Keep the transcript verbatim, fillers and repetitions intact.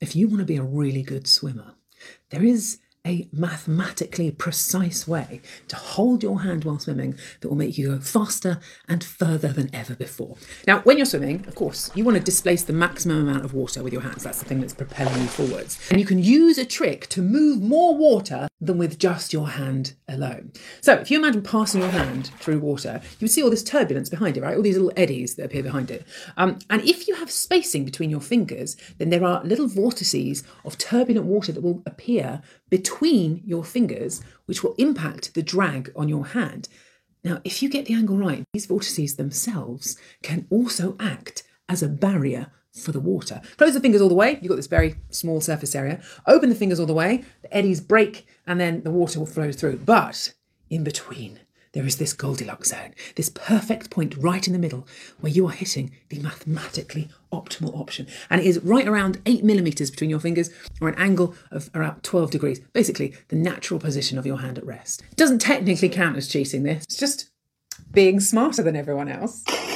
if you want to be a really good swimmer, there is a mathematically precise way to hold your hand while swimming that will make you go faster and further than ever before. Now, when you're swimming, of course, you want to displace the maximum amount of water with your hands. That's the thing that's propelling you forwards. And you can use a trick to move more water than with just your hand alone. So if you imagine passing your hand through water, you would see all this turbulence behind it, right? All these little eddies that appear behind it. Um, and if you have spacing between your fingers, then there are little vortices of turbulent water that will appear between your fingers, which will impact the drag on your hand. Now, if you get the angle right, these vortices themselves can also act as a barrier for the water. Close the fingers all the way, you've got this very small surface area. Open the fingers all the way, the eddies break, and then the water will flow through. But in between, there is this Goldilocks zone, this perfect point right in the middle where you are hitting the mathematically optimal option. And it is right around eight millimeters between your fingers, or an angle of around twelve degrees. Basically, the natural position of your hand at rest. It doesn't technically count as cheating, this. It's just being smarter than everyone else.